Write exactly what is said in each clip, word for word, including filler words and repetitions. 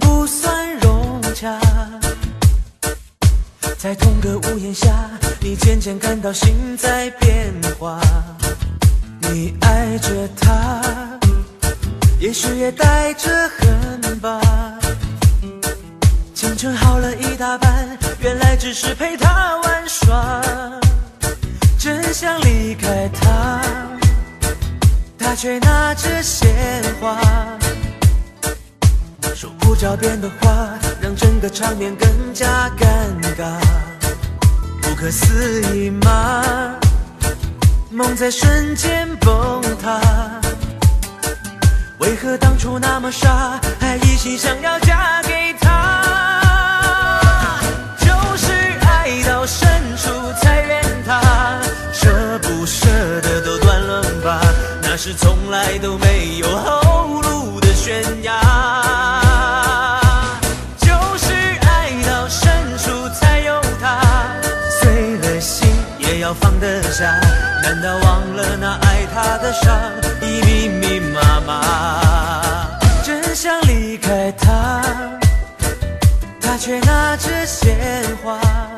不算融洽。在同个屋檐下，你渐渐感到心在变化。你爱着他，也许也带着恨吧。青春好了一大半，原来只是陪他玩耍。真想离开他，他却拿着鲜花。说不着边的话，让整个场面更加尴尬。不可思议吗？梦在瞬间崩塌。为何当初那么傻，还一心想要嫁给他？就是爱到深处才怨他，舍不舍得都断了吧，那是从来都没有后路的悬崖。就是爱到深处才有他，碎了心也要放得下，难道忘了那爱他的伤已密密麻麻？真想离开他，他却拿着鲜花。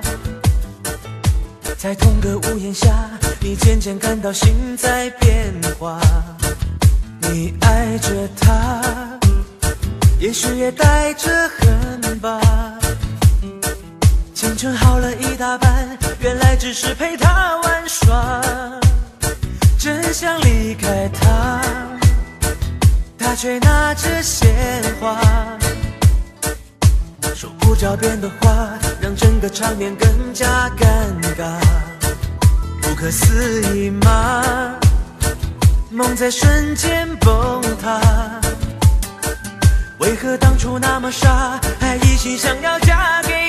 在同个屋檐下，你渐渐感到心在变化。你爱着他，也许也带着恨吧。青春好了一大半，原来只是陪他玩耍。真想离开他，他却拿着鲜花。说不着边的话，让整个场面更加尴尬。不可思议吗？梦在瞬间崩塌。为何当初那么傻，还一心想要嫁给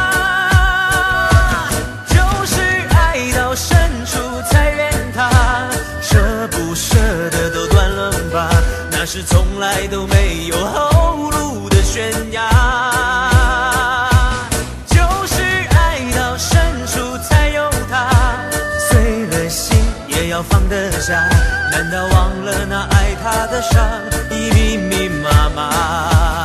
他？就是爱到深处才怨他，舍不舍得都断了吧，那是从来都没有后路的悬崖。就是爱到深处才有他，碎了心也要放得下，难道忘了那爱他的伤